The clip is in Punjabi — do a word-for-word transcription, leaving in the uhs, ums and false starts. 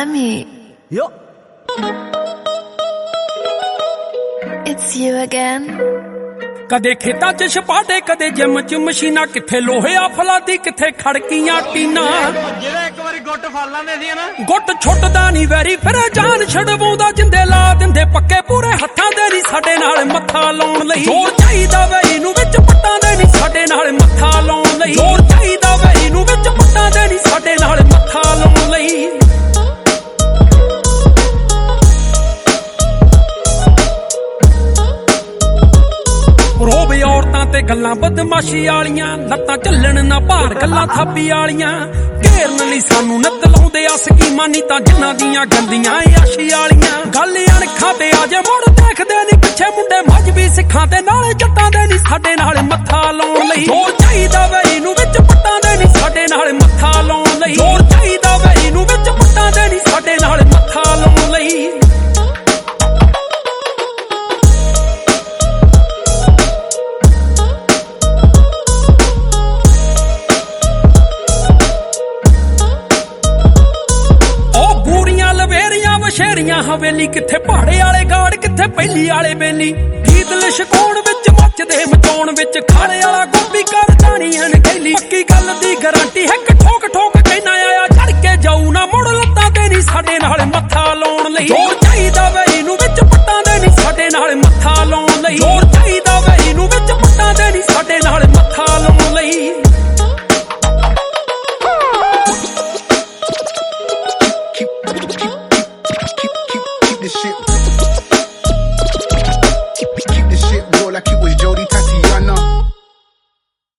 Remy. Yo. It's you again. ਕਦੇ ਖੇਤਾਂ 'ਚ ਛਪਾਟੇ ਕਦੇ ਜਿਮ 'ਚ ਮਸ਼ੀਨਾਂ ਕਿੱਥੇ ਲੋਹਿਆ ਫਲਾਦੀ ਕਿੱਥੇ ਖੜਕੀਆਂ ਟੀਨਾਂ ਜਿਹੜਾ ਇੱਕ ਵਾਰੀ ਗੁੱਟ ਫੜ ਲਾਂਦੇ ਸੀ ਨਾ ਗੁੱਟ ਛੁੱਟਦਾ ਨਹੀਂ ਵੈਰੀ ਫਿਰ ਜਾਨ ਛਡਵਾਉਂਦਾ ਜਿੰਦੇ ਲਾ ਦਿੰਦੇ ਪੱਕੇ ਪੂਰੇ ਹੱਥਾਂ ਦੇ ਨਹੀਂ ਸਾਡੇ ਨਾਲ ਮੱਥਾ ਲਾਉਣ ਲਈ ਜ਼ੋਰ ਚਾਹੀਦਾ ਵੈਰੀ ਨੂੰ ਵਿੱਚ ਪੱਟਾਂ ਦੇ ਨਹੀਂ ਸਾਡੇ ਨਾਲ ਮੱਥਾ ਲਾਉਣ ਲਈ ਜ਼ੋਰ ਚਾਹੀਦਾ ਵੈਰੀ ਨੂੰ ਵਿੱਚ ਪੱਟਾਂ ਦੇ ਨਹੀਂ ਸਾਡੇ ਨਾਲ ਮੱਥਾ ਲਾਉਣ ਲਈ ਰੋਵੇ ਔਰਤਾਂ ਤੇ ਗੱਲਾਂ ਬਦਮਾਸ਼ੀ ਵਾਲੀਆਂ ਲੱਤਾਂ ਚੱਲਣ ਨਾ ਭਾਰ ਗੱਲਾਂ ਥਾਪੀ ਵਾਲੀਆਂ ਘੇਰਨ ਲਈ ਸਾਨੂੰ ਨਿੱਤ ਲਾਉਂਦੇ ਆ ਸਕੀਮਾਂ ਨੀ ਤਾਂ ਜਿਨ੍ਹਾਂ ਦੀਆਂ ਗੰਦੀਆਂ ਆਸ਼ੀ ਵਾਲੀਆਂ ਗੱਲ ਅਣਖਾਂ ਤੇ ਆ ਜੇ ਮੁੜ ਦੇਖਦੇ ਨੀ ਪਿੱਛੇ ਮੁੰਡੇ ਮਜਬੀ ਸਿੱਖਾਂ ਤੇ ਨਾਲੇ ਜੱਟਾਂ ਦੇ ਨੀ ਸਾਡੇ ਨਾਲ ਮੱਥਾ ਲਾਉਣ ਲਈ ਜ਼ੋਰ ਚਾਹੀਦਾ ਵੈਰੀ ਨੂੰ ਵਿੱਚ ਪੱਟਾਂ ਦੇ ਨੀ ਸਾਡੇ ਨਾਲ ਮੱਥਾ ਲਾਉਣ ਲਈ ਜ਼ੋਰ ਚਾਹੀਦਾ ਵੈਰੀ ਨੂੰ ਵਿੱਚ ਪੱਟਾਂ ਦੇ ਨੀ ਸਾਡੇ ਨਾਲ ਮੱਥਾ ਲਾਉਣ ਲਈ ਸ਼ੇਰੀਆਂ ਹਵੇਲੀ ਕਿੱਥੇ ਪਹਾੜੇ ਵਾਲੇ ਗਾੜ ਕਿੱਥੇ ਪਹਿਲੀ ਵਾਲੇ ਬੇਲੀ ਗੀਤ ਲਿਸ਼ਕਾਉਣ ਵਿੱਚ ਮੱਚਦੇ ਮਚਾਉਣ ਵਿੱਚ ਖਾਲੇ ਵਾਲਾ ਗੋਪੀ ਕਰ ਜਾਣੀ ਅਣਖੇਲੀ ਪੱਕੀ ਗੱਲ ਦੀ ਗਾਰੰਟੀ ਹੈ ਕਿ ਠੋਕ ਠੋਕ ਕਹਿਣਾ ਆਇਆ ਚੜ ਕੇ ਜਾਊ ਨਾ ਮੁੜ ਲੱਤਾਂ ਤੇ ਨਹੀਂ ਸਾਡੇ ਨਾਲ ਮੱਥਾ ਲਾਉਣ ਲਈ ਜ਼ੋਰ ਚਾਹੀਦਾ ਵੇ